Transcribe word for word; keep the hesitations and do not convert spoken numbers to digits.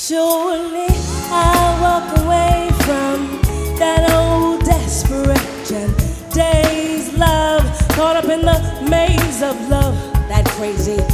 Surely I walk away from that old desperation. Days love, caught up in the maze of love, that crazy